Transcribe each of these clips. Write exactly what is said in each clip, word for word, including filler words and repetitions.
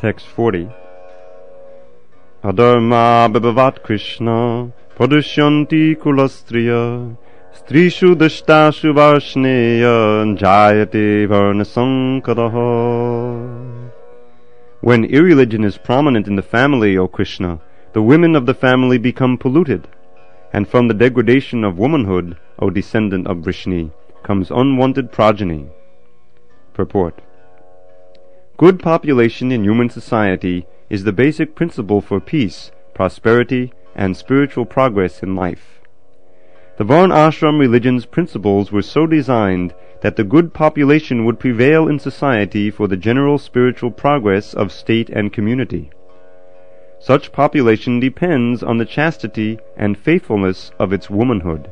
Text forty. Adharma bhavat Krishna pradusyanti kulastriya strishu dashtashu varshneya jayate varnasankaraha. When irreligion is prominent in the family, O Krishna, the women of the family become polluted, and from the degradation of womanhood, O descendant of Vrishni, comes unwanted progeny. Purport. Good population in human society is the basic principle for peace, prosperity, and spiritual progress in life. The Varna-ashram religion's principles were so designed that the good population would prevail in society for the general spiritual progress of state and community. Such population depends on the chastity and faithfulness of its womanhood.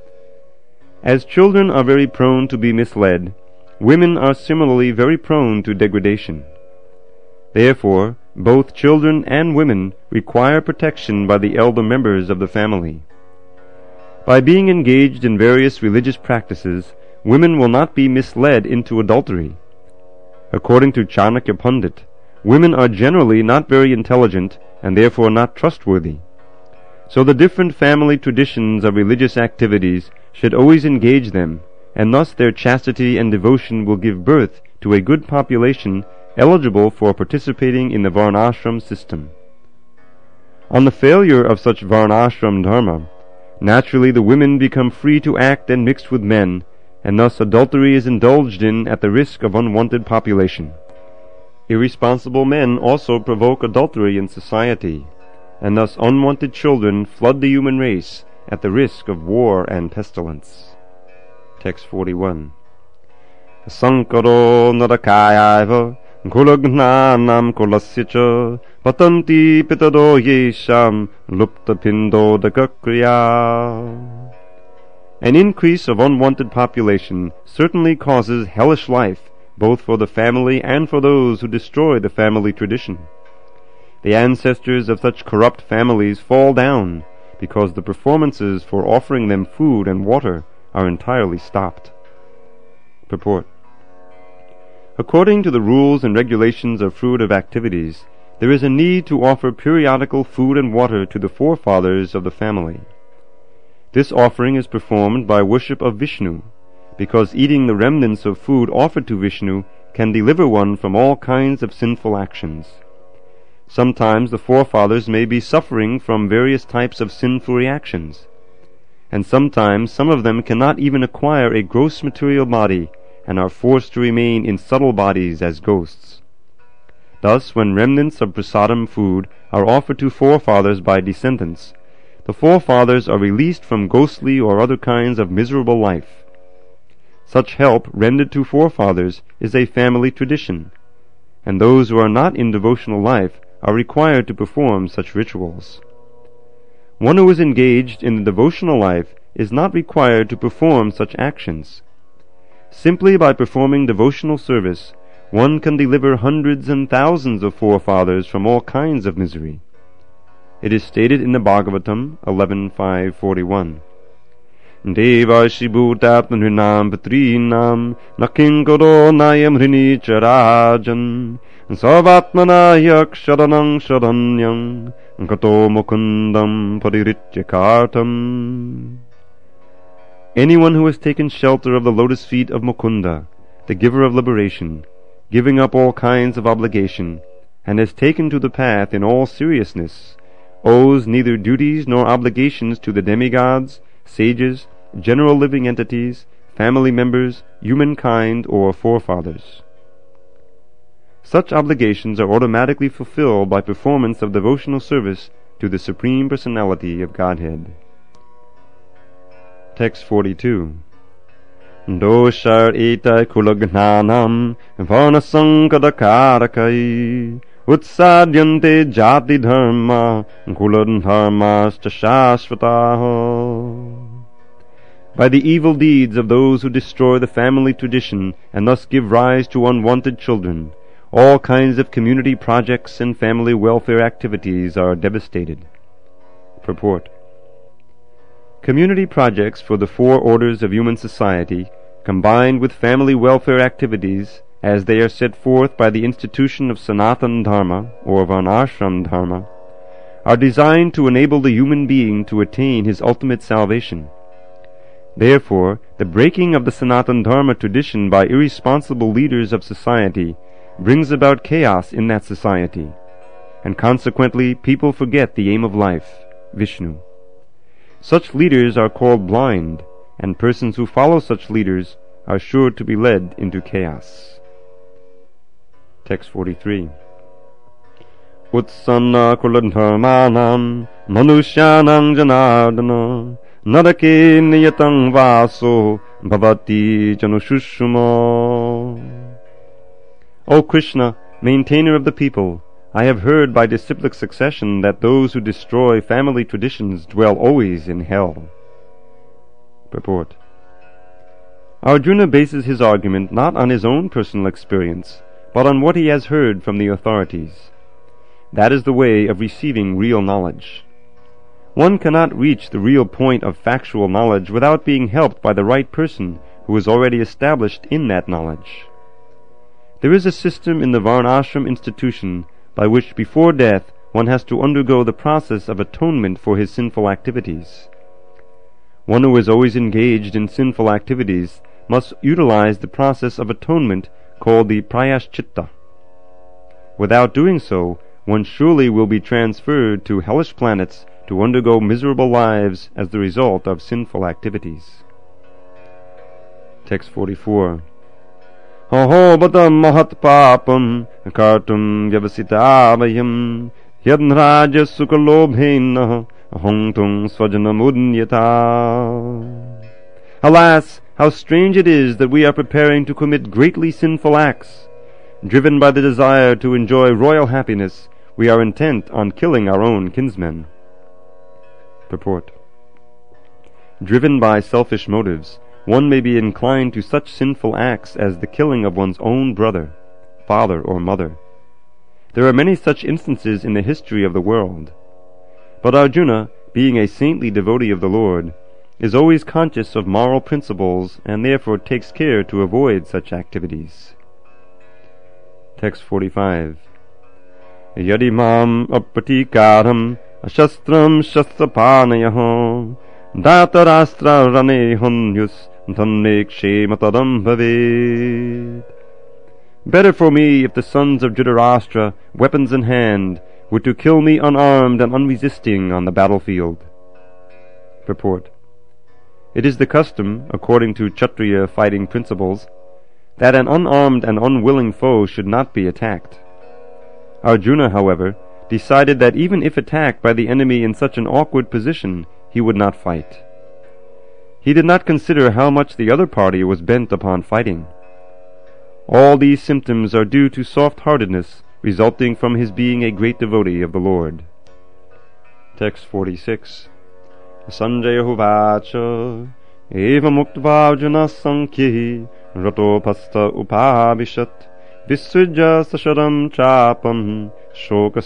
As children are very prone to be misled, women are similarly very prone to degradation. Therefore, both children and women require protection by the elder members of the family. By being engaged in various religious practices, women will not be misled into adultery. According to Chanakya Pandit, women are generally not very intelligent and therefore not trustworthy. So the different family traditions of religious activities should always engage them, and thus their chastity and devotion will give birth to a good population eligible for participating in the Varnashram system. On the failure of such Varnashram dharma, naturally the women become free to act and mix with men, and thus adultery is indulged in at the risk of unwanted population. Irresponsible men also provoke adultery in society, and thus unwanted children flood the human race at the risk of war and pestilence. Text forty-one. Sankaro narakayaiva kulagnanam kulasya patanti pitado yesham lupta pindo dakakriya. An increase of unwanted population certainly causes hellish life, both for the family and for those who destroy the family tradition. The ancestors of such corrupt families fall down because the performances for offering them food and water are entirely stopped. Purport. According to the rules and regulations of fruitive activities, there is a need to offer periodical food and water to the forefathers of the family. This offering is performed by worship of Vishnu, because eating the remnants of food offered to Vishnu can deliver one from all kinds of sinful actions. Sometimes the forefathers may be suffering from various types of sinful reactions, and sometimes some of them cannot even acquire a gross material body and are forced to remain in subtle bodies as ghosts. Thus, when remnants of prasadam food are offered to forefathers by descendants, the forefathers are released from ghostly or other kinds of miserable life. Such help rendered to forefathers is a family tradition, and those who are not in devotional life are required to perform such rituals. One who is engaged in the devotional life is not required to perform such actions. Simply by performing devotional service, one can deliver hundreds and thousands of forefathers from all kinds of misery. It is stated in the Bhagavatam eleven five forty-one. Devashi bhutatmanrinam patrinam nakinkaro nayam hrini charajan savatmana yaksharanang sharanyam kato mukundam paririthyakartam. Anyone who has taken shelter of the lotus feet of Mukunda, the giver of liberation, giving up all kinds of obligation, and has taken to the path in all seriousness, owes neither duties nor obligations to the demigods, sages, general living entities, family members, humankind, or forefathers. Such obligations are automatically fulfilled by performance of devotional service to the Supreme Personality of Godhead. Text forty-two. Doshar etai kulagnanam varnasankadakarakai utsadyante jati dharma kuladharmascha shashvataho. By the evil deeds of those who destroy the family tradition and thus give rise to unwanted children, all kinds of community projects and family welfare activities are devastated. Purport. Community projects for the four orders of human society, combined with family welfare activities as they are set forth by the institution of Sanatan Dharma, or Varnashram Dharma, are designed to enable the human being to attain his ultimate salvation. Therefore, the breaking of the Sanatan Dharma tradition by irresponsible leaders of society brings about chaos in that society, and consequently people forget the aim of life, Vishnu. Such leaders are called blind, and persons who follow such leaders are sure to be led into chaos. Text forty-three. Utsanna kuladharmanam manushyanam janardana narake niyatang vaso bhavati janushushuma. O Krishna, maintainer of the people, I have heard by disciplic succession that those who destroy family traditions dwell always in hell. Purport. Arjuna bases his argument not on his own personal experience, but on what he has heard from the authorities. That is the way of receiving real knowledge. One cannot reach the real point of factual knowledge without being helped by the right person who is already established in that knowledge. There is a system in the Varnashram institution by which before death one has to undergo the process of atonement for his sinful activities. One who is always engaged in sinful activities must utilize the process of atonement called the prayashchitta. Without doing so, one surely will be transferred to hellish planets to undergo miserable lives as the result of sinful activities. Text forty-four. Aho badam mahat papam kartum vyavasitavayam yadnraja sukalobhena ahongtung svajanamudyata. Alas, how strange it is that we are preparing to commit greatly sinful acts. Driven by the desire to enjoy royal happiness, we are intent on killing our own kinsmen. Purport. Driven by selfish motives, one may be inclined to such sinful acts as the killing of one's own brother, father, or mother. There are many such instances in the history of the world. But Arjuna, being a saintly devotee of the Lord, is always conscious of moral principles and therefore takes care to avoid such activities. Text forty-five. Yadimam apatikaram ashastram shastrapanayah datarastra rane hunyus dhanne kshematadam bhavet. Better for me if the sons of Dhritarashtra, weapons in hand, were to kill me unarmed and unresisting on the battlefield. Purport. It is the custom, according to Kshatriya fighting principles, that an unarmed and unwilling foe should not be attacked. Arjuna, however, decided that even if attacked by the enemy in such an awkward position, he would not fight. He did not consider how much the other party was bent upon fighting. All these symptoms are due to soft-heartedness resulting from his being a great devotee of the Lord. Text forty-six. Sanjaya Uvacha Eva Muktva Arjuna Sankhi Ratopasta Upavishat Visujya Sasharam Chapam Shoka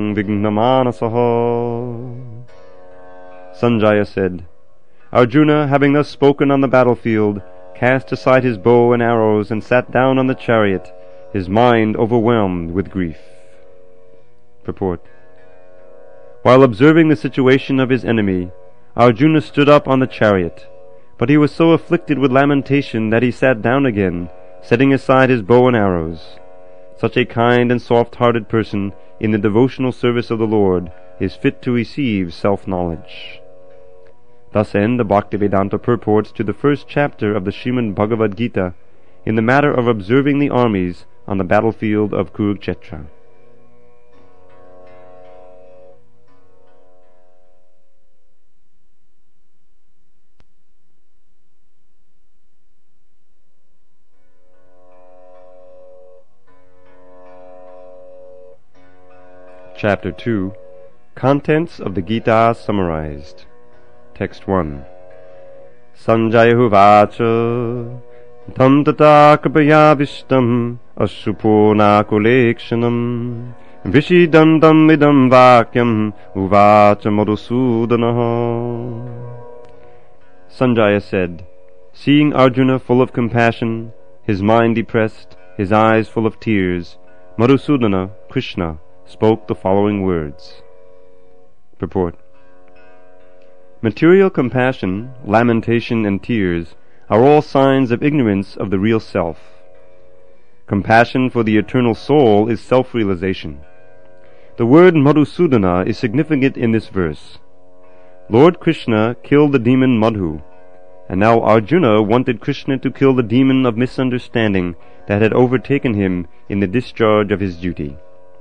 Sangvignamanasaha. Sanjaya said, Arjuna, having thus spoken on the battlefield, cast aside his bow and arrows and sat down on the chariot, his mind overwhelmed with grief. Purport. While observing the situation of his enemy, Arjuna stood up on the chariot, but he was so afflicted with lamentation that he sat down again, setting aside his bow and arrows. Such a kind and soft-hearted person in the devotional service of the Lord is fit to receive self-knowledge. Thus end the Bhaktivedanta purports to the first chapter of the Srimad Bhagavad Gita in the matter of observing the armies on the battlefield of Kurukshetra. Chapter two. Contents of the Gita summarized. Text one. Sanjaya Uvacha Tam tata kripaya vishtam ashupona kulekshanam vishidam dam idam vakyam uvacha madhusudanaha. Sanjaya said, seeing Arjuna full of compassion, his mind depressed, his eyes full of tears, Madhusudana, Krishna, spoke the following words. Purport. Material compassion, lamentation, and tears are all signs of ignorance of the real self. Compassion for the eternal soul is self-realization. The word Madhusudana is significant in this verse. Lord Krishna killed the demon Madhu, and now Arjuna wanted Krishna to kill the demon of misunderstanding that had overtaken him in the discharge of his duty.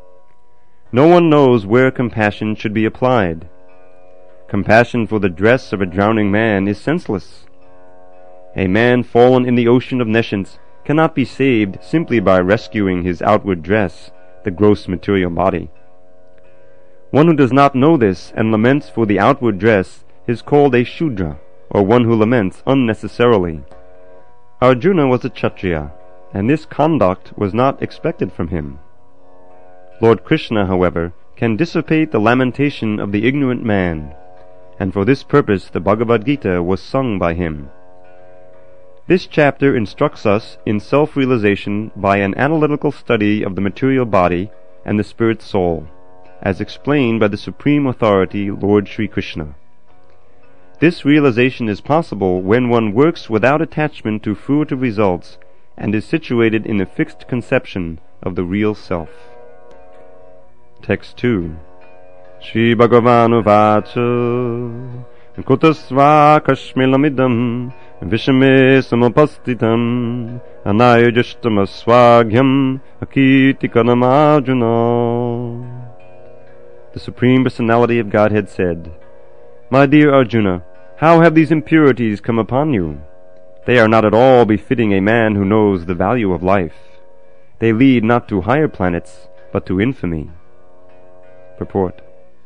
No one knows where compassion should be applied. Compassion for the dress of a drowning man is senseless. A man fallen in the ocean of nescience cannot be saved simply by rescuing his outward dress, the gross material body. One who does not know this and laments for the outward dress is called a Shudra, or one who laments unnecessarily. Arjuna was a Kshatriya, and this conduct was not expected from him. Lord Krishna, however, can dissipate the lamentation of the ignorant man, and for this purpose the Bhagavad Gita was sung by him. This chapter instructs us in self-realization by an analytical study of the material body and the spirit soul, as explained by the Supreme Authority, Lord Sri Krishna. This realization is possible when one works without attachment to fruitive results and is situated in a fixed conception of the real self. Text two. Shri Bhagavan Uvacha Kutasva Kashmilamidam Vishame Samapastitam Anayajashtamaswagyam Akitikanam Arjuna. The Supreme Personality of Godhead said, My dear Arjuna, how have these impurities come upon you? They are not at all befitting a man who knows the value of life. They lead not to higher planets, but to infamy. Purport.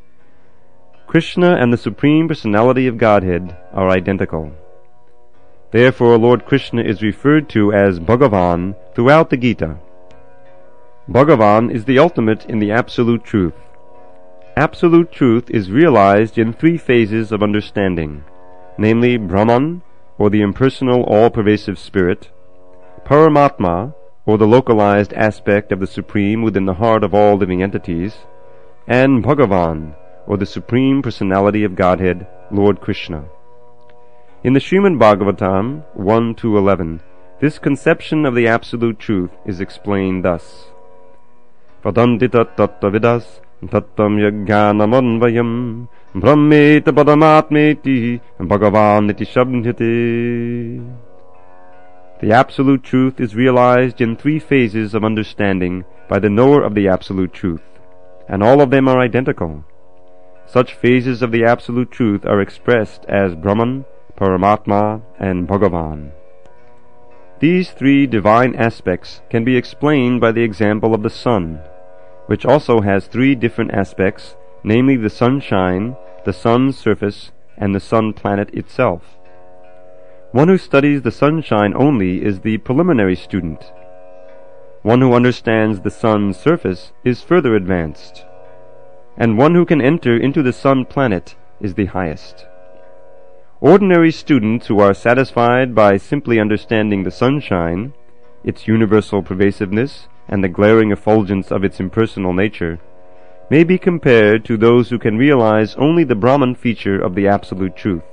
Krishna and the Supreme Personality of Godhead are identical. Therefore Lord Krishna is referred to as Bhagavan throughout the Gita. Bhagavan is the ultimate in the Absolute Truth. Absolute truth is realized in three phases of understanding, namely Brahman, or the impersonal all-pervasive spirit, Paramatma, or the localized aspect of the Supreme within the heart of all living entities, and Bhagavan, or the Supreme Personality of Godhead, Lord Krishna. In the Srimad Bhagavatam one to eleven, this conception of the Absolute Truth is explained thus. Vadanti tat tattvavidas Tattam yajnanamanvayam brahmeta padamatmeti bhagavan iti shabdhyate. The Absolute Truth is realized in three phases of understanding by the knower of the Absolute Truth, and all of them are identical. Such phases of the Absolute Truth are expressed as Brahman, Paramatma, and Bhagavan. These three divine aspects can be explained by the example of the sun, which also has three different aspects, namely the sunshine, the sun's surface, and the sun planet itself. One who studies the sunshine only is the preliminary student. One who understands the sun's surface is further advanced, and one who can enter into the sun planet is the highest. Ordinary students who are satisfied by simply understanding the sunshine, its universal pervasiveness, and the glaring effulgence of its impersonal nature, may be compared to those who can realize only the Brahman feature of the Absolute Truth.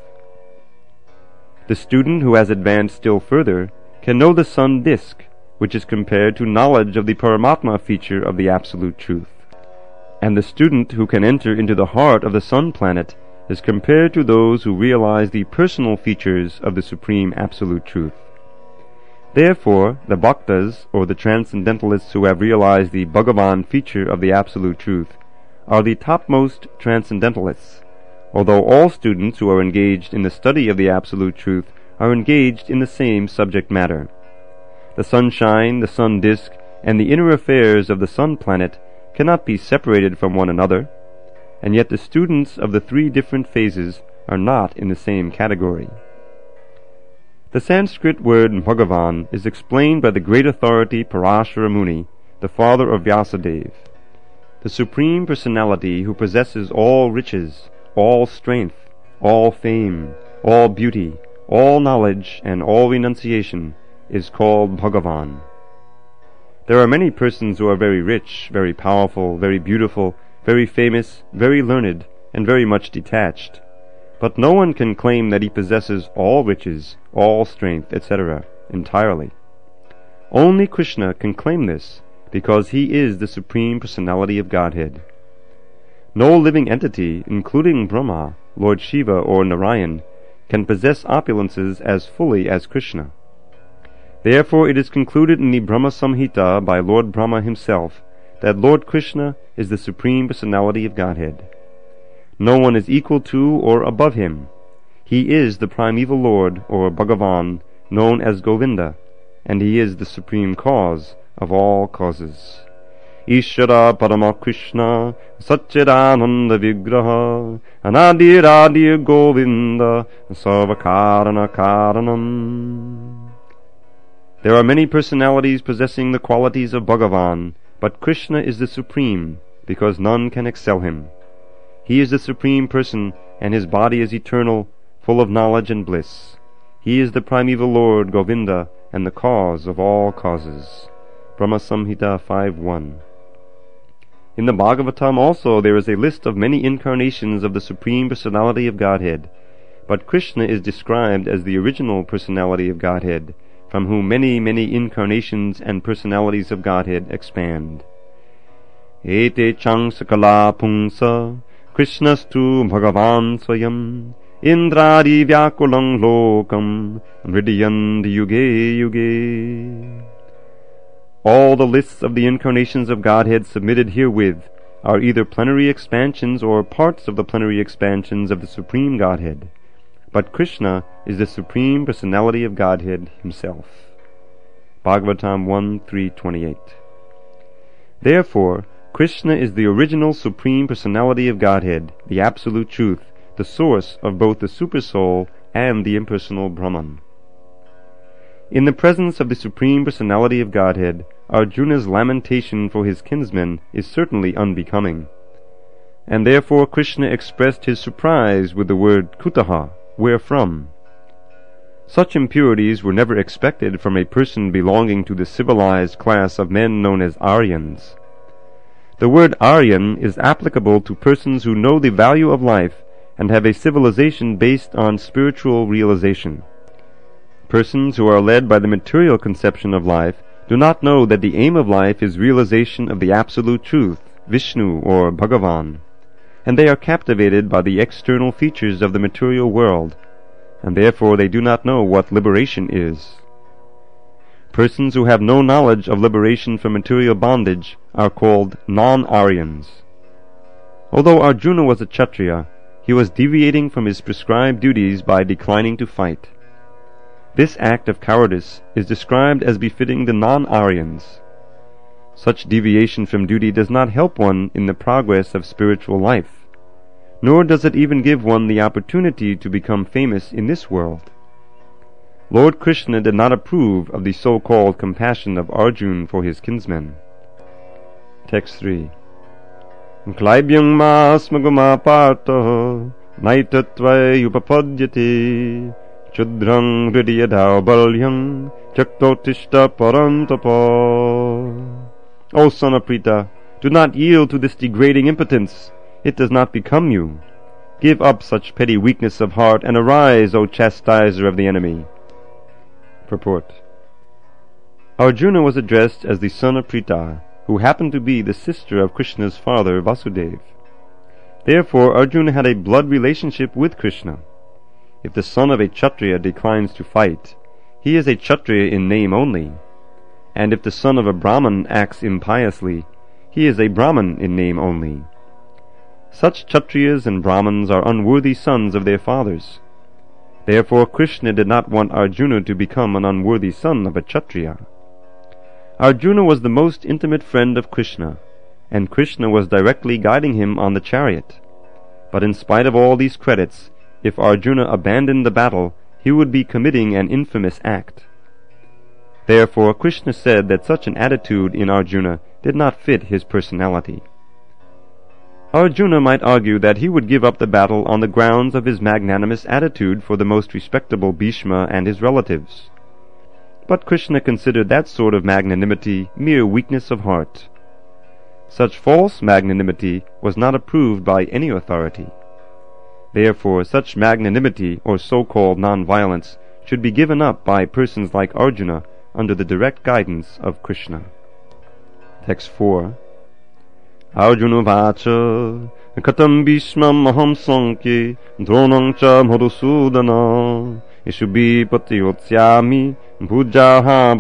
The student who has advanced still further can know the sun disk, which is compared to knowledge of the Paramatma feature of the Absolute Truth. And the student who can enter into the heart of the sun planet is compared to those who realize the personal features of the Supreme Absolute Truth. Therefore, the Bhaktas, or the Transcendentalists who have realized the Bhagavan feature of the Absolute Truth, are the topmost Transcendentalists, although all students who are engaged in the study of the Absolute Truth are engaged in the same subject matter. The sunshine, the sun disk, and the inner affairs of the sun planet cannot be separated from one another, and yet the students of the three different phases are not in the same category. The Sanskrit word Bhagavan is explained by the great authority Parashara Muni, the father of Vyasadeva. The Supreme Personality who possesses all riches, all strength, all fame, all beauty, all knowledge, and all renunciation is called Bhagavan. There are many persons who are very rich, very powerful, very beautiful, very famous, very learned, and very much detached. But no one can claim that he possesses all riches, all strength, et cetera, entirely. Only Krishna can claim this, because he is the Supreme Personality of Godhead. No living entity, including Brahma, Lord Shiva, or Narayan, can possess opulences as fully as Krishna. Therefore it is concluded in the Brahma Samhita by Lord Brahma himself that Lord Krishna is the Supreme Personality of Godhead. No one is equal to or above him. He is the primeval Lord, or Bhagavan, known as Govinda, and he is the supreme cause of all causes. Ishvara Parama Krishna Satchidananda Vigraha Anadiradir Govinda Sarvakarana Karanam. There are many personalities possessing the qualities of Bhagavan, but Krishna is the supreme, because none can excel him. He is the supreme person, and his body is eternal, full of knowledge and bliss. He is the primeval Lord, Govinda, and the cause of all causes. Brahma Samhita five one. In the Bhagavatam also there is a list of many incarnations of the Supreme Personality of Godhead, but Krishna is described as the original Personality of Godhead, from whom many, many incarnations and personalities of Godhead expand. Ete chang sakala pungsa Krishnastu Bhagavan Swayam Indradi Vyakulang Lokam Hridayand Yuge Yuge. All the lists of the incarnations of Godhead submitted herewith are either plenary expansions or parts of the plenary expansions of the Supreme Godhead, but Krishna is the Supreme Personality of Godhead himself. Bhagavatam one three twenty-eight. Therefore, Krishna is the original Supreme Personality of Godhead, the Absolute Truth, the source of both the Supersoul and the impersonal Brahman. In the presence of the Supreme Personality of Godhead, Arjuna's lamentation for his kinsmen is certainly unbecoming, and therefore Krishna expressed his surprise with the word kutaha, wherefrom. Such impurities were never expected from a person belonging to the civilized class of men known as Aryans. The word Aryan is applicable to persons who know the value of life and have a civilization based on spiritual realization. Persons who are led by the material conception of life do not know that the aim of life is realization of the Absolute Truth, Vishnu or Bhagavan, and they are captivated by the external features of the material world, and therefore they do not know what liberation is. Persons who have no knowledge of liberation from material bondage are called non-Aryans. Although Arjuna was a Kshatriya, he was deviating from his prescribed duties by declining to fight. This act of cowardice is described as befitting the non-Aryans. Such deviation from duty does not help one in the progress of spiritual life, nor does it even give one the opportunity to become famous in this world. Lord Krishna did not approve of the so-called compassion of Arjuna for his kinsmen. Text three. Klaibyang masmagama parto naitattvai upapadyate chudrang hridayadhav balyam chaktotishta parantapa. O son of Prita, do not yield to this degrading impotence. It does not become you. Give up such petty weakness of heart and arise, O chastiser of the enemy. Purport. Arjuna was addressed as the son of Prita, who happened to be the sister of Krishna's father, Vasudeva. Therefore, Arjuna had a blood relationship with Krishna. If the son of a Kshatriya declines to fight, he is a Kshatriya in name only, and if the son of a Brahman acts impiously, he is a Brahman in name only. Such Kshatriyas and Brahmans are unworthy sons of their fathers. Therefore Krishna did not want Arjuna to become an unworthy son of a Kshatriya. Arjuna was the most intimate friend of Krishna, and Krishna was directly guiding him on the chariot. But in spite of all these credits, if Arjuna abandoned the battle, he would be committing an infamous act. Therefore Krishna said that such an attitude in Arjuna did not fit his personality. Arjuna might argue that he would give up the battle on the grounds of his magnanimous attitude for the most respectable Bhishma and his relatives. But Krishna considered that sort of magnanimity mere weakness of heart. Such false magnanimity was not approved by any authority. Therefore, such magnanimity, or so-called non-violence, should be given up by persons like Arjuna under the direct guidance of Krishna. Text four. Arjuna vacha katam bhishmam aham sankye dronam cha madhusudana ishubi patiyotyami bhujaha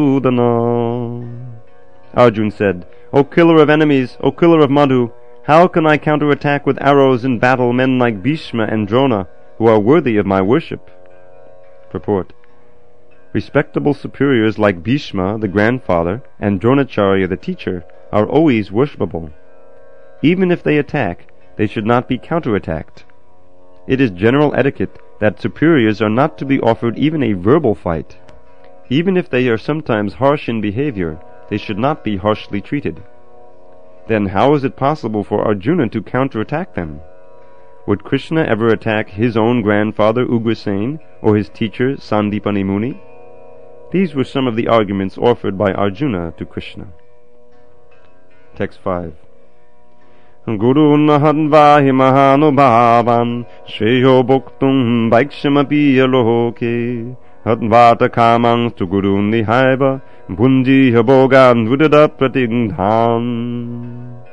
badisudana. Arjuna said, O killer of enemies, O killer of Madhu, how can I counterattack with arrows in battle men like Bhishma and Drona, who are worthy of my worship? Purport. Respectable superiors like Bhishma, the grandfather, and Dronacharya, the teacher, are always worshipable. Even if they attack, they should not be counterattacked. It is general etiquette that superiors are not to be offered even a verbal fight. Even if they are sometimes harsh in behavior, they should not be harshly treated. Then how is it possible for Arjuna to counterattack them? Would Krishna ever attack his own grandfather Ugrasen or his teacher Sandipani Muni? These were some of the arguments offered by Arjuna to Krishna. Text five. Guru nahanvahi mahanubhavan shreyo bhoktum vaikshamapi aloke hadvata kamang tu guru nihaiva bhunji habogan vidada pratigdhan.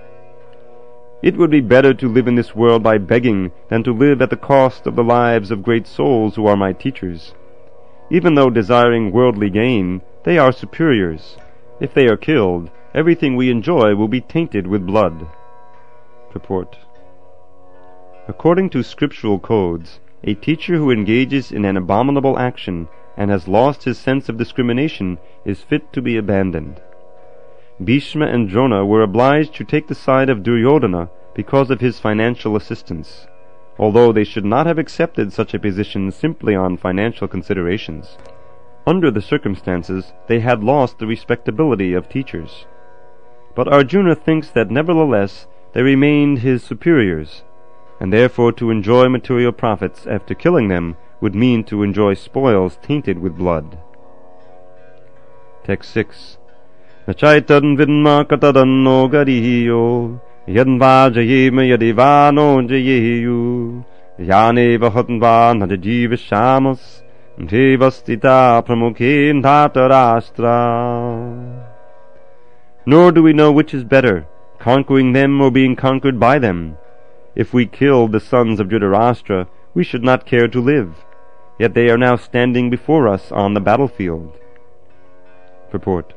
It would be better to live in this world by begging than to live at the cost of the lives of great souls who are my teachers. Even though desiring worldly gain, they are superiors. If they are killed, everything we enjoy will be tainted with blood. Purport. According to scriptural codes, a teacher who engages in an abominable action and has lost his sense of discrimination is fit to be abandoned. Bhishma and Drona were obliged to take the side of Duryodhana because of his financial assistance, although they should not have accepted such a position simply on financial considerations. Under the circumstances, they had lost the respectability of teachers. But Arjuna thinks that nevertheless they remained his superiors, and therefore to enjoy material profits after killing them would mean to enjoy spoils tainted with blood. Text six. Nachaitan vidma katadanno gariyo yadva jayema yadivano jayeyu yaneva hatva najajiva shamas devastita pramukhe dhatarashtra. Nor do we know which is better, conquering them or being conquered by them. If we killed the sons of Dhritarashtra, we should not care to live, yet they are now standing before us on the battlefield. Purport.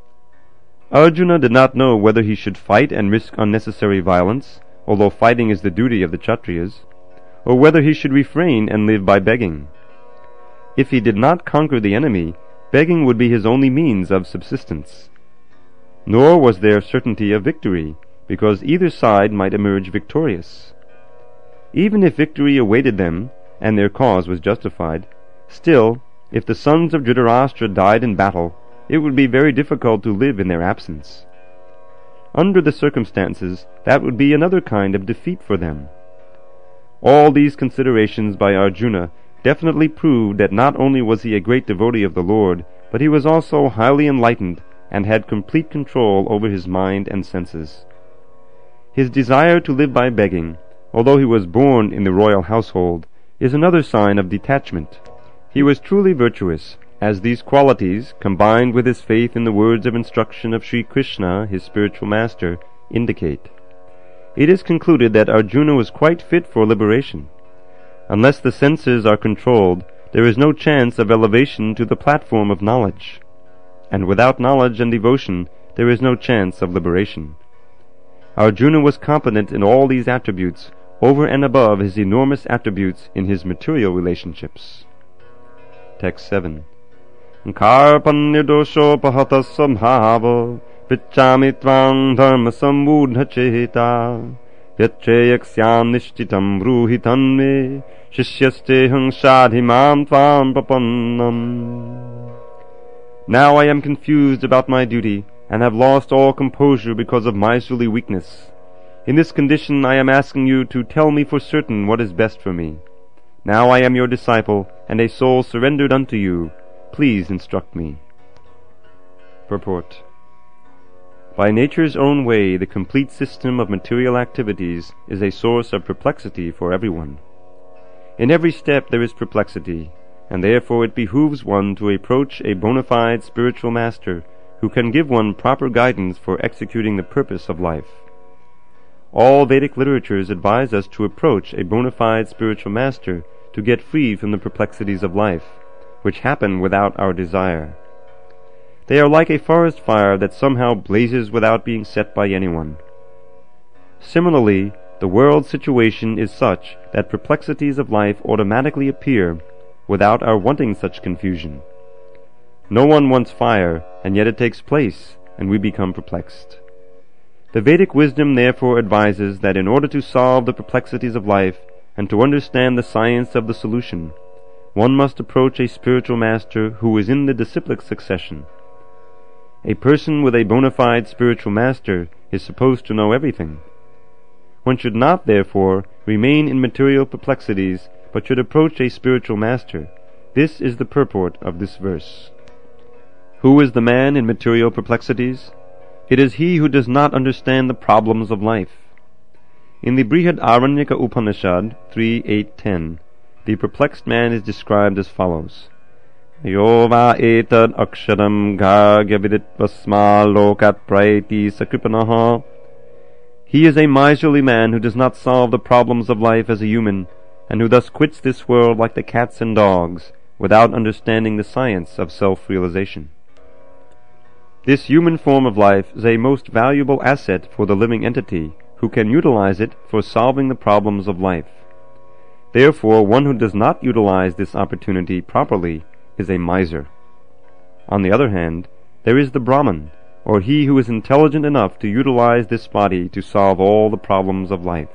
Arjuna did not know whether he should fight and risk unnecessary violence, although fighting is the duty of the Kshatriyas, or whether he should refrain and live by begging. If he did not conquer the enemy, begging would be his only means of subsistence. Nor was there certainty of victory, because either side might emerge victorious. Even if victory awaited them, and their cause was justified, still, if the sons of Dhritarashtra died in battle, it would be very difficult to live in their absence. Under the circumstances, that would be another kind of defeat for them. All these considerations by Arjuna definitely proved that not only was he a great devotee of the Lord, but he was also highly enlightened and had complete control over his mind and senses. His desire to live by begging, although he was born in the royal household, is another sign of detachment. He was truly virtuous, as these qualities, combined with his faith in the words of instruction of Sri Krishna, his spiritual master, indicate. It is concluded that Arjuna was quite fit for liberation. Unless the senses are controlled, there is no chance of elevation to the platform of knowledge. And without knowledge and devotion, there is no chance of liberation. Arjuna was competent in all these attributes, over and above his enormous attributes in his material relationships. Text seven. Karpanyadoshopahatas samhava vichami tvang dharma sambudha cheta yachayaksyan nishchitam bruhitan me shishyastehang shadhimam tvam papannam. Now I am confused about my duty, and have lost all composure because of miserly weakness. In this condition I am asking you to tell me for certain what is best for me. Now I am your disciple, and a soul surrendered unto you. Please instruct me. Purport. By nature's own way, the complete system of material activities is a source of perplexity for everyone. In every step there is perplexity, and therefore it behooves one to approach a bona fide spiritual master who can give one proper guidance for executing the purpose of life. All Vedic literatures advise us to approach a bona fide spiritual master to get free from the perplexities of life, which happen without our desire. They are like a forest fire that somehow blazes without being set by anyone. Similarly, the world's situation is such that perplexities of life automatically appear without our wanting such confusion. No one wants fire, and yet it takes place, and we become perplexed. The Vedic wisdom therefore advises that in order to solve the perplexities of life and to understand the science of the solution, one must approach a spiritual master who is in the disciplic succession. A person with a bona fide spiritual master is supposed to know everything. One should not, therefore, remain in material perplexities, but should approach a spiritual master. This is the purport of this verse. Who is the man in material perplexities? It is he who does not understand the problems of life. In the Brihad Aranyaka Upanishad three eight ten, the perplexed man is described as follows: Yova etad aksharam gargyavidit vasma lokat praiti sakripanaha. He is a miserly man who does not solve the problems of life as a human, and who thus quits this world like the cats and dogs, without understanding the science of self-realization. This human form of life is a most valuable asset for the living entity, who can utilize it for solving the problems of life. Therefore, one who does not utilize this opportunity properly is a miser. On the other hand, there is the Brahman, or he who is intelligent enough to utilize this body to solve all the problems of life.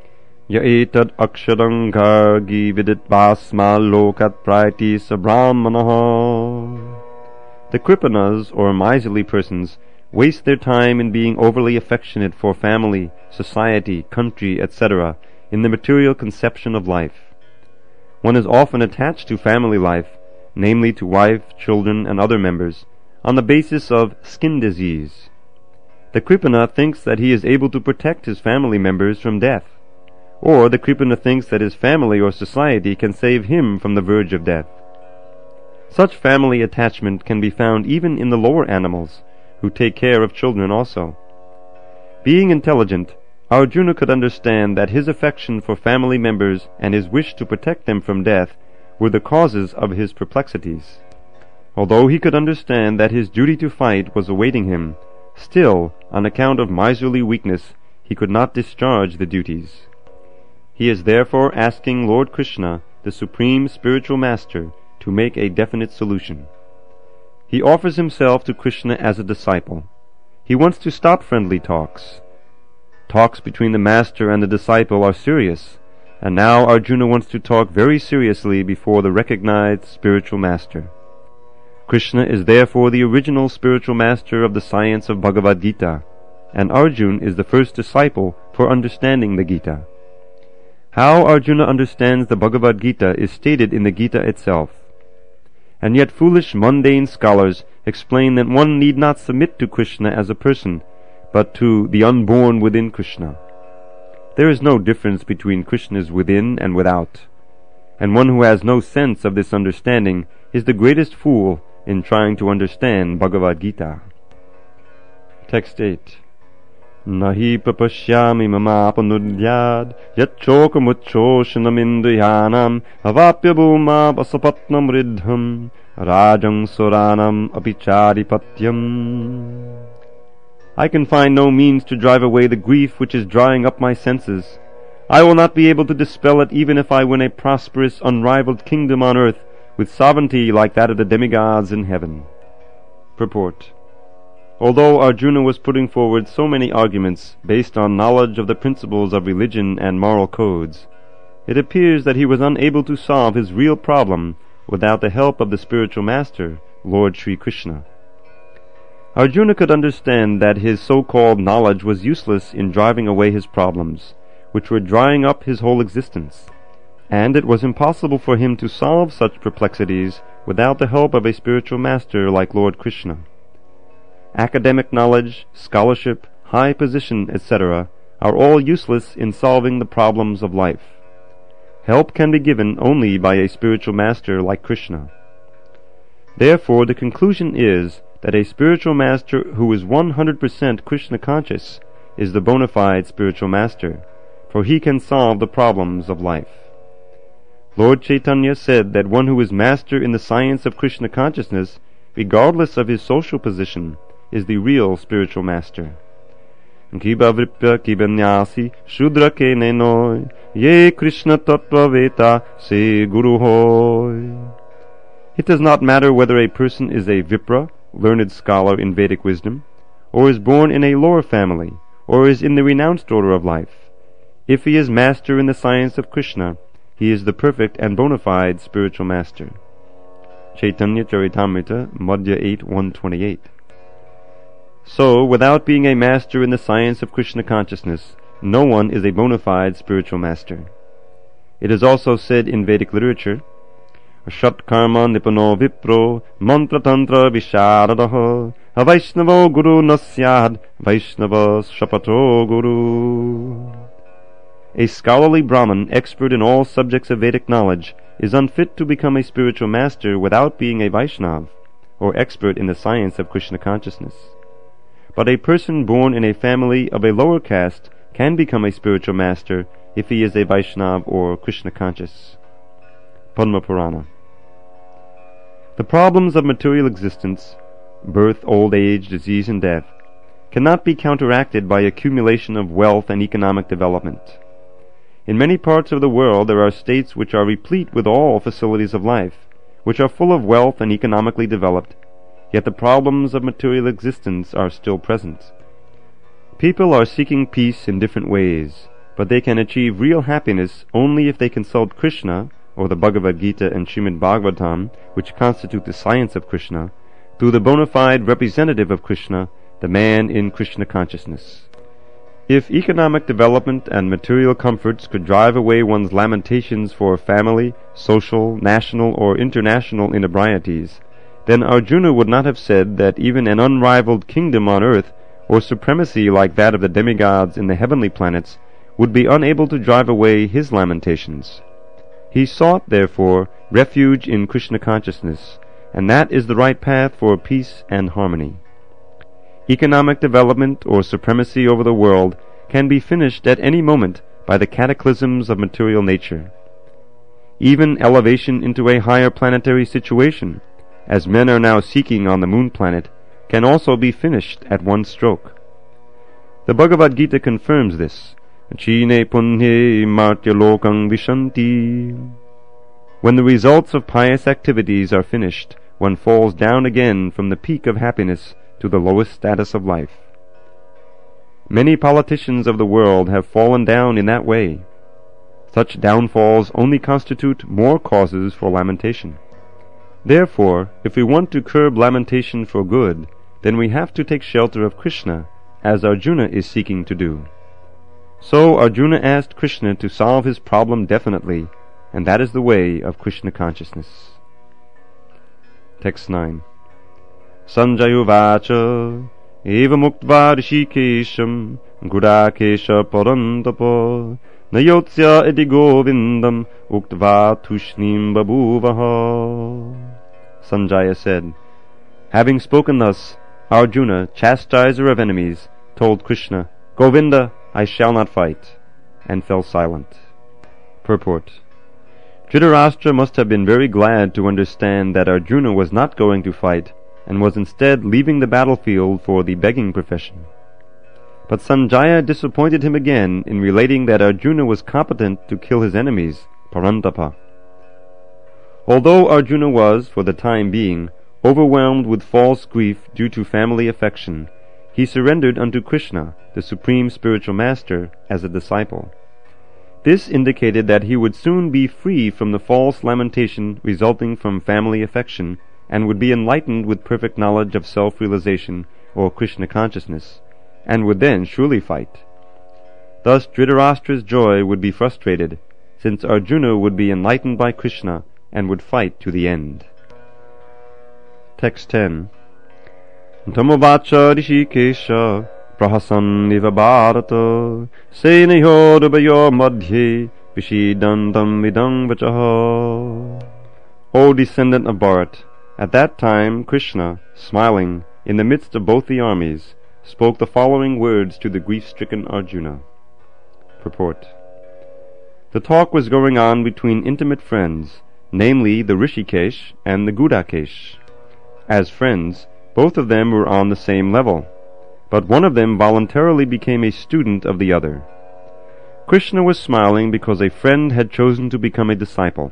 Yaetad aksharam gargi vidit vasma lokat praiti sabrahmanaha. The Kripanas, or miserly persons, waste their time in being overly affectionate for family, society, country, et cetera, in the material conception of life. One is often attached to family life, namely to wife, children, and other members, on the basis of skin disease. The Kripana thinks that he is able to protect his family members from death, or the Kripana thinks that his family or society can save him from the verge of death. Such family attachment can be found even in the lower animals, who take care of children also. Being intelligent, Arjuna could understand that his affection for family members and his wish to protect them from death were the causes of his perplexities. Although he could understand that his duty to fight was awaiting him, still, on account of miserly weakness, he could not discharge the duties. He is therefore asking Lord Krishna, the Supreme Spiritual Master, to make a definite solution. He offers himself to Krishna as a disciple. He wants to stop friendly talks. Talks between the master and the disciple are serious, and now Arjuna wants to talk very seriously before the recognized spiritual master. Krishna is therefore the original spiritual master of the science of Bhagavad Gita, and Arjuna is the first disciple for understanding the Gita. How Arjuna understands the Bhagavad Gita is stated in the Gita itself. And yet foolish mundane scholars explain that one need not submit to Krishna as a person, but to the unborn within Krishna. There is no difference between Krishna's within and without, and one who has no sense of this understanding is the greatest fool in trying to understand Bhagavad Gita. Text eight. Nahi papashyami mamapanudyad yatchokamuchoshanamindriyanam avapya bhuma vasapatnam riddham rajang suranam apicharipatyam. I can find no means to drive away the grief which is drying up my senses. I will not be able to dispel it even if I win a prosperous, unrivaled kingdom on earth, with sovereignty like that of the demigods in heaven. Purport. Although Arjuna was putting forward so many arguments based on knowledge of the principles of religion and moral codes, it appears that he was unable to solve his real problem without the help of the spiritual master, Lord Sri Krishna. Arjuna could understand that his so-called knowledge was useless in driving away his problems, which were drying up his whole existence, and it was impossible for him to solve such perplexities without the help of a spiritual master like Lord Krishna. academic knowledge, scholarship, high position, et cetera are all useless in solving the problems of life. Help can be given only by a spiritual master like Krishna. Therefore, the conclusion is that a spiritual master who is one hundred percent Krishna conscious is the bona fide spiritual master, for he can solve the problems of life. Lord Chaitanya said that one who is master in the science of Krishna consciousness, regardless of his social position, is the real spiritual master. Kiba vripya kibanyasi shudra ke nenoi ye Krishna tattva veta se guru hoy. It does not matter whether a person is a Vipra, learned scholar in Vedic wisdom, or is born in a lower family, or is in the renounced order of life. If he is master in the science of Krishna, he is the perfect and bona fide spiritual master. Chaitanya Charitamrita, Madhya eight one twenty-eight. So, without being a master in the science of Krishna consciousness, no one is a bona fide spiritual master. It is also said in Vedic literature, Shat karma nipano vipro mantra tantra visharadaha Vaishnavo guru nasyad Vaishnava shapato guru. A scholarly Brahmin, expert in all subjects of Vedic knowledge, is unfit to become a spiritual master without being a Vaishnav, or expert in the science of Krishna consciousness. But a person born in a family of a lower caste can become a spiritual master if he is a Vaishnav or Krishna conscious. Padma Purana. The problems of material existence, birth, old age, disease, and death, cannot be counteracted by accumulation of wealth and economic development. In many parts of the world there are states which are replete with all facilities of life, which are full of wealth and economically developed, yet the problems of material existence are still present. People are seeking peace in different ways, but they can achieve real happiness only if they consult Krishna, or the Bhagavad Gita and Srimad Bhagavatam, which constitute the science of Krishna, through the bona fide representative of Krishna, the man in Krishna consciousness. If economic development and material comforts could drive away one's lamentations for family, social, national, or international inebrieties, then Arjuna would not have said that even an unrivaled kingdom on earth, or supremacy like that of the demigods in the heavenly planets, would be unable to drive away his lamentations. He sought, therefore, refuge in Krishna consciousness, and that is the right path for peace and harmony. Economic development or supremacy over the world can be finished at any moment by the cataclysms of material nature. Even elevation into a higher planetary situation, as men are now seeking on the moon planet, can also be finished at one stroke. The Bhagavad Gita confirms this. Chine punhe martya lokang vishanti. When the results of pious activities are finished, one falls down again from the peak of happiness to the lowest status of life. Many politicians of the world have fallen down in that way. Such downfalls only constitute more causes for lamentation. Therefore, if we want to curb lamentation for good, then we have to take shelter of Krishna, as Arjuna is seeking to do. So Arjuna asked Krishna to solve his problem definitely, and that is the way of Krishna consciousness. Text nine. Sanjaya vacha eva muktva rishikesham gudakesha parantapa nayotsya edi govindam uktva tushnim babuvaha. Sanjaya said, having spoken thus, Arjuna, chastiser of enemies, told Krishna, Govinda, I shall not fight, and fell silent. Purport. Dhritarashtra must have been very glad to understand that Arjuna was not going to fight, and was instead leaving the battlefield for the begging profession. But Sanjaya disappointed him again in relating that Arjuna was competent to kill his enemies, Parantapa. Although Arjuna was, for the time being, overwhelmed with false grief due to family affection, he surrendered unto Krishna, the supreme spiritual master, as a disciple. This indicated that he would soon be free from the false lamentation resulting from family affection, and would be enlightened with perfect knowledge of self-realization, or Krishna consciousness, and would then surely fight. Thus Dhritarashtra's joy would be frustrated, since Arjuna would be enlightened by Krishna, and would fight to the end. Text ten. Tamavacha Rishikesha Prahasan Iva Bharata Senayo Rubayo Madhye Vishidantam Vidang Vachaha. O descendant of Bharat, at that time Krishna, smiling, in the midst of both the armies, spoke the following words to the grief-stricken Arjuna. Purport. The talk was going on between intimate friends, namely the Rishikesh and the Gudakesh. As friends, both of them were on the same level, but one of them voluntarily became a student of the other. Krishna was smiling because a friend had chosen to become a disciple.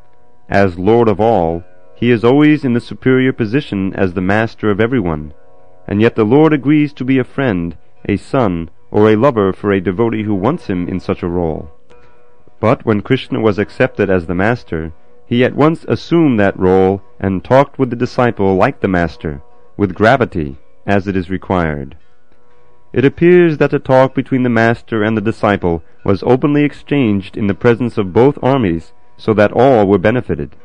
As Lord of all, he is always in the superior position as the master of everyone, and yet the Lord agrees to be a friend, a son, or a lover for a devotee who wants him in such a role. But when Krishna was accepted as the master, he at once assumed that role and talked with the disciple like the master, with gravity, as it is required. It appears that the talk between the master and the disciple was openly exchanged in the presence of both armies, so that all were benefited.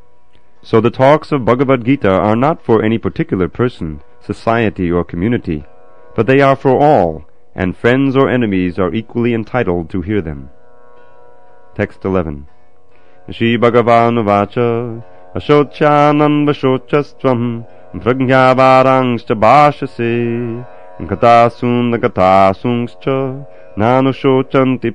So the talks of Bhagavad Gita are not for any particular person, society, or community, but they are for all, and friends or enemies are equally entitled to hear them. Text eleven. Shri Bhagavan Vacha Ashochanam Vashochastvam Prajñavarangscha Bhashase Gatasun Gatasungscha Nanushocanti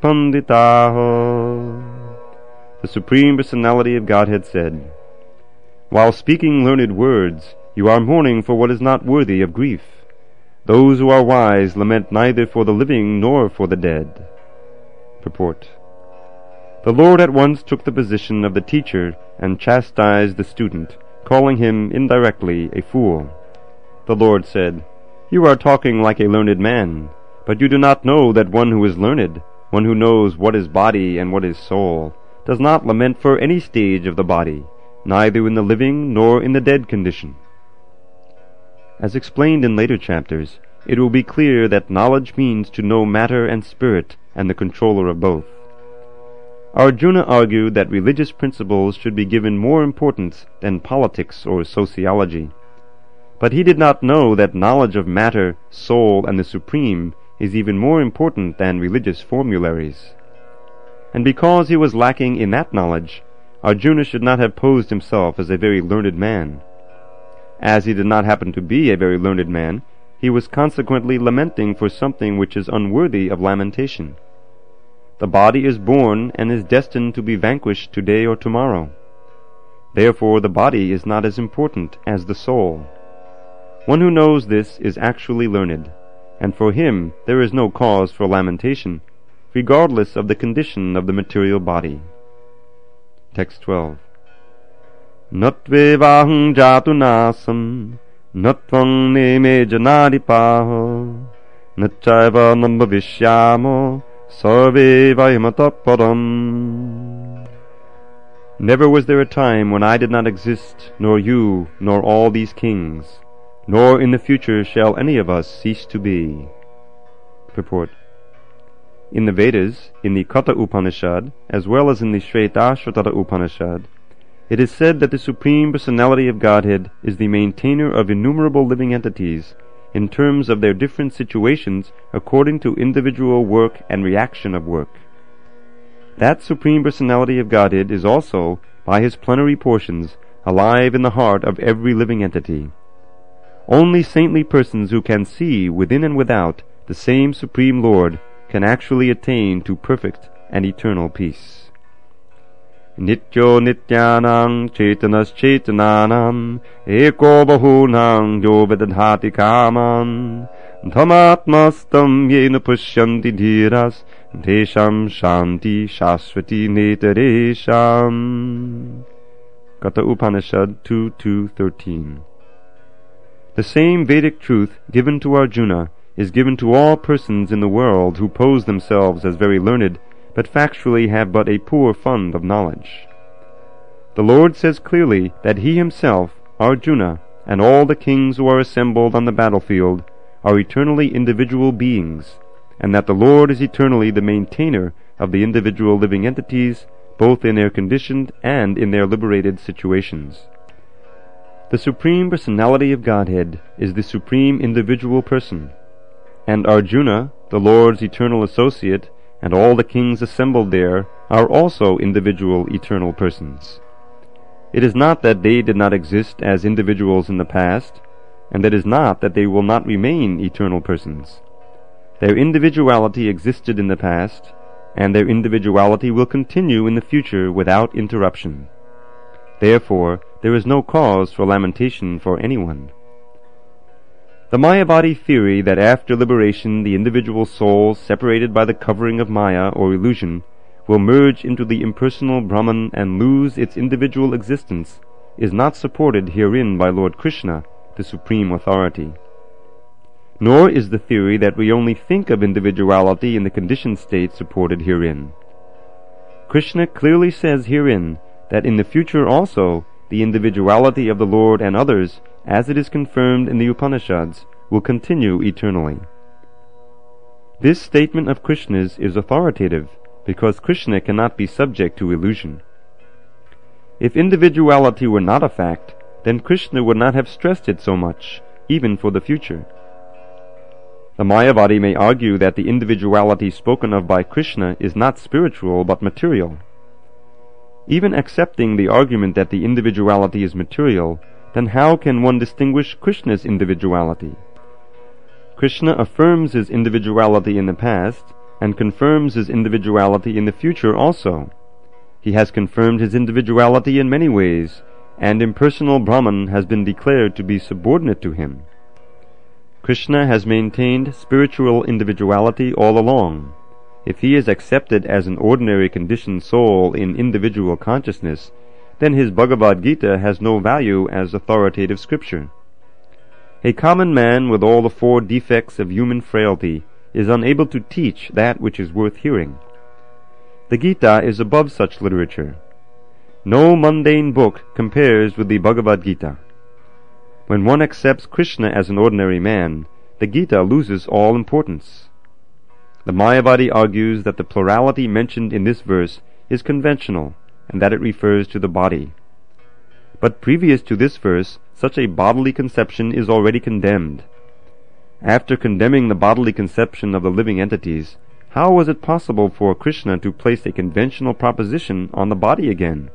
Panditaha. The Supreme Personality of Godhead said, while speaking learned words, you are mourning for what is not worthy of grief. Those who are wise lament neither for the living nor for the dead. Purport. The Lord at once took the position of the teacher and chastised the student, calling him indirectly a fool. The Lord said, you are talking like a learned man, but you do not know that one who is learned, one who knows what is body and what is soul, does not lament for any stage of the body, neither in the living nor in the dead condition. As explained in later chapters, it will be clear that knowledge means to know matter and spirit and the controller of both. Arjuna argued that religious principles should be given more importance than politics or sociology. But he did not know that knowledge of matter, soul, and the Supreme is even more important than religious formularies. And because he was lacking in that knowledge, Arjuna should not have posed himself as a very learned man. As he did not happen to be a very learned man, he was consequently lamenting for something which is unworthy of lamentation. The body is born and is destined to be vanquished today or tomorrow. Therefore the body is not as important as the soul. One who knows this is actually learned, and for him there is no cause for lamentation, regardless of the condition of the material body. Text twelve. Natvevaham jatu nasam natvang neme janadipaho nachaiva nambhavishyamo sarve vayamataparam. Never was there a time when I did not exist, nor you, nor all these kings, nor in the future shall any of us cease to be. Purport. In the Vedas, in the Katha Upanishad, as well as in the Shvetashvatara Upanishad, it is said that the Supreme Personality of Godhead is the maintainer of innumerable living entities in terms of their different situations according to individual work and reaction of work. That Supreme Personality of Godhead is also, by his plenary portions, alive in the heart of every living entity. Only saintly persons who can see within and without the same Supreme Lord can actually attain to perfect and eternal peace. Nityo nityanam chetanas chetananam eko bahunam yo vedadhati kamam dhamatmastam yena pushyanti dhiras tesham shanti shasvati netaresham. Katha Upanishad two two thirteen. The same Vedic truth given to Arjuna is given to all persons in the world who pose themselves as very learned, but factually have but a poor fund of knowledge. The Lord says clearly that he himself, Arjuna, and all the kings who are assembled on the battlefield are eternally individual beings, and that the Lord is eternally the maintainer of the individual living entities, both in their conditioned and in their liberated situations. The Supreme Personality of Godhead is the Supreme Individual Person, and Arjuna, the Lord's eternal associate, and all the kings assembled there are also individual eternal persons. It is not that they did not exist as individuals in the past, and it is not that they will not remain eternal persons. Their individuality existed in the past, and their individuality will continue in the future without interruption. Therefore, there is no cause for lamentation for anyone. The Mayavadi theory that after liberation the individual soul, separated by the covering of Maya or illusion, will merge into the impersonal Brahman and lose its individual existence is not supported herein by Lord Krishna, the Supreme Authority. Nor is the theory that we only think of individuality in the conditioned state supported herein. Krishna clearly says herein that in the future also the individuality of the Lord and others, as it is confirmed in the Upanishads, will continue eternally. This statement of Krishna's is authoritative because Krishna cannot be subject to illusion. If individuality were not a fact, then Krishna would not have stressed it so much, even for the future. The Mayavadi may argue that the individuality spoken of by Krishna is not spiritual but material. Even accepting the argument that the individuality is material, then how can one distinguish Krishna's individuality? Krishna affirms his individuality in the past and confirms his individuality in the future also. He has confirmed his individuality in many ways, and impersonal Brahman has been declared to be subordinate to him. Krishna has maintained spiritual individuality all along. If he is accepted as an ordinary conditioned soul in individual consciousness, then his Bhagavad Gita has no value as authoritative scripture. A common man with all the four defects of human frailty is unable to teach that which is worth hearing. The Gita is above such literature. No mundane book compares with the Bhagavad Gita. When one accepts Krishna as an ordinary man, the Gita loses all importance. The Mayavadi argues that the plurality mentioned in this verse is conventional, and that it refers to the body. But previous to this verse, such a bodily conception is already condemned. After condemning the bodily conception of the living entities, how was it possible for Krishna to place a conventional proposition on the body again?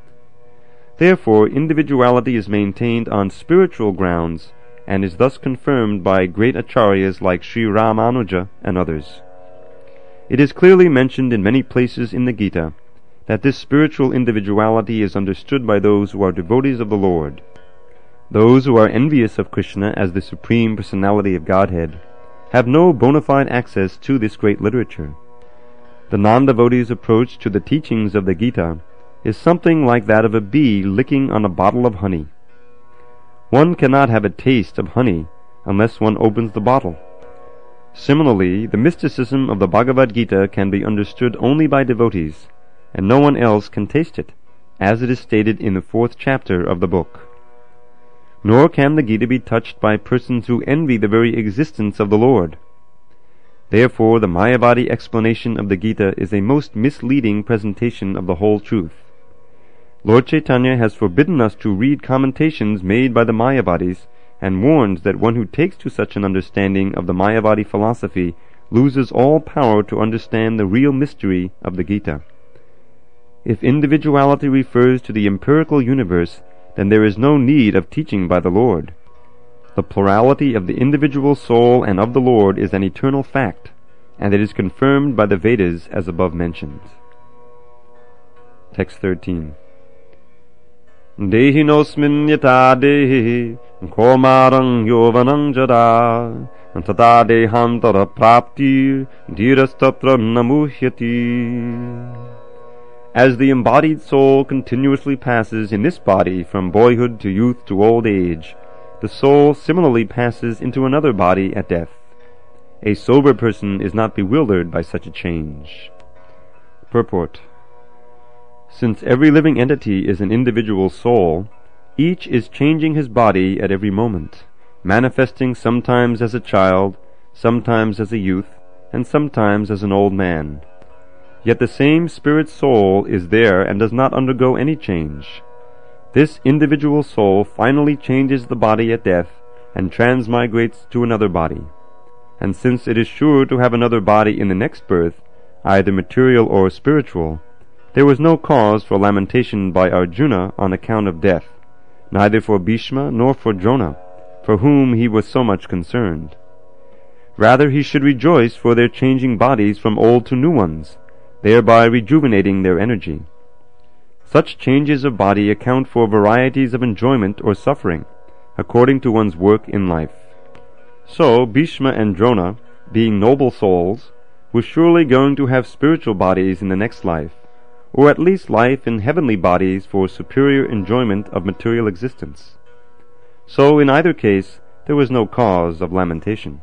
Therefore, individuality is maintained on spiritual grounds, and is thus confirmed by great acharyas like Sri Ramanuja and others. It is clearly mentioned in many places in the Gita that this spiritual individuality is understood by those who are devotees of the Lord. Those who are envious of Krishna as the Supreme Personality of Godhead have no bona fide access to this great literature. The non-devotee's approach to the teachings of the Gita is something like that of a bee licking on a bottle of honey. One cannot have a taste of honey unless one opens the bottle. Similarly, the mysticism of the Bhagavad Gita can be understood only by devotees, and no one else can taste it, as it is stated in the fourth chapter of the book. Nor can the Gita be touched by persons who envy the very existence of the Lord. Therefore, the Mayavadi explanation of the Gita is a most misleading presentation of the whole truth. Lord Chaitanya has forbidden us to read commentations made by the Mayavadis, and warns that one who takes to such an understanding of the Mayavadi philosophy loses all power to understand the real mystery of the Gita. If individuality refers to the empirical universe, then there is no need of teaching by the Lord. The plurality of the individual soul and of the Lord is an eternal fact, and it is confirmed by the Vedas as above mentioned. Text thirteen. Dehinosmin yata dehi komarang yovanang jada tata dehantara prapti dhirastatra namuhyati. As the embodied soul continuously passes in this body from boyhood to youth to old age, the soul similarly passes into another body at death. A sober person is not bewildered by such a change. Purport. Since every living entity is an individual soul, each is changing his body at every moment, manifesting sometimes as a child, sometimes as a youth, and sometimes as an old man. Yet the same spirit soul is there and does not undergo any change. This individual soul finally changes the body at death and transmigrates to another body. And since it is sure to have another body in the next birth, either material or spiritual, there was no cause for lamentation by Arjuna on account of death, neither for Bhishma nor for Drona, for whom he was so much concerned. Rather he should rejoice for their changing bodies from old to new ones, thereby rejuvenating their energy. Such changes of body account for varieties of enjoyment or suffering, according to one's work in life. So Bhishma and Drona, being noble souls, were surely going to have spiritual bodies in the next life, or at least life in heavenly bodies for superior enjoyment of material existence. So in either case there was no cause of lamentation.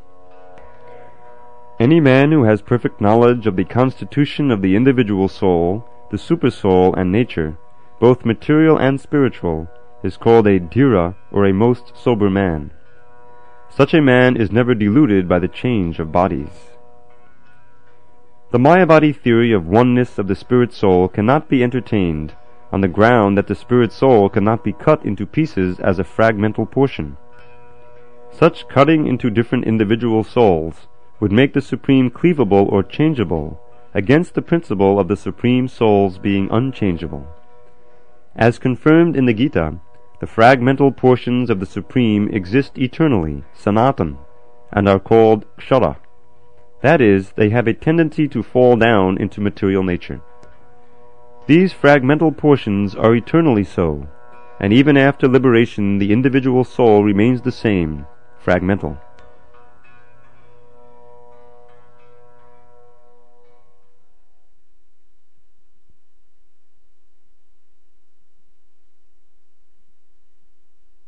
Any man who has perfect knowledge of the constitution of the individual soul, the supersoul and nature, both material and spiritual, is called a dhira, or a most sober man. Such a man is never deluded by the change of bodies. The Mayavadi theory of oneness of the spirit soul cannot be entertained on the ground that the spirit soul cannot be cut into pieces as a fragmental portion. Such cutting into different individual souls would make the Supreme cleavable or changeable against the principle of the Supreme Soul's being unchangeable. As confirmed in the Gita, the fragmental portions of the Supreme exist eternally, sanatan, and are called kshara. That is, they have a tendency to fall down into material nature. These fragmental portions are eternally so, and even after liberation the individual soul remains the same, fragmental.